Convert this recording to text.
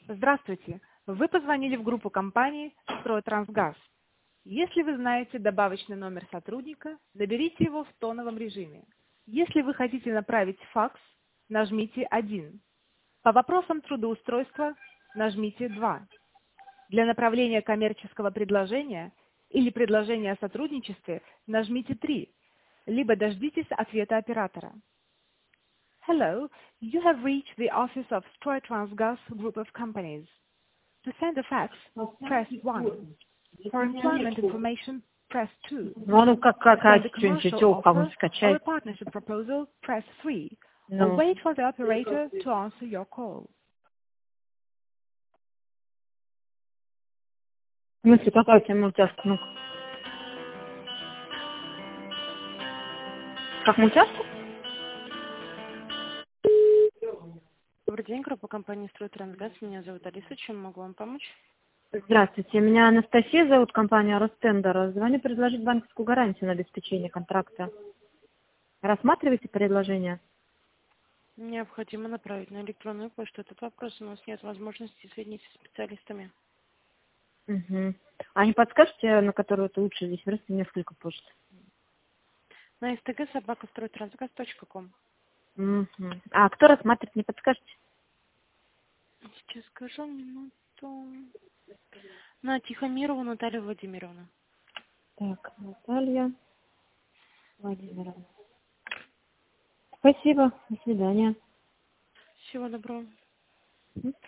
Здравствуйте. Вы позвонили в группу компании «Стройтрансгаз». Если вы знаете добавочный номер сотрудника, наберите его в тоновом режиме. Если вы хотите направить факс, нажмите 1. По вопросам трудоустройства нажмите 2. Для направления коммерческого предложения или предложения о сотрудничестве нажмите 3, либо дождитесь ответа оператора. Hello, you have reached the office of Stroytransgas Group of Companies. To send a fax, press 1. For employment information, press 2. Ну, оно как To send a что-нибудь commercial у кого offer or скачать. a partnership proposal, press 3. Or Ну, wait for the operator to answer your call. в смысле, какая у тебя мультяшка? Ну, как мультяшка? Добрый день, группа компании «Стройтрансгаз». Меня зовут Алиса. Чем могу вам помочь? Здравствуйте, меня Анастасия зовут, компания Ростендер. Звоню предложить банковскую гарантию на обеспечение контракта. Рассматриваете предложение? Необходимо направить на электронную почту этот вопрос. У нас нет возможности соединить с специалистами. Угу. А не подскажете, на которую это лучше? Здесь просто несколько почт. На stg@stroytransgaz.com. Угу. А кто рассматривает, не подскажете? Сейчас скажу минуту. На Тихомирову Наталью Владимировну. Так, Наталья Владимировна. Спасибо, до свидания. Всего доброго. Мгм.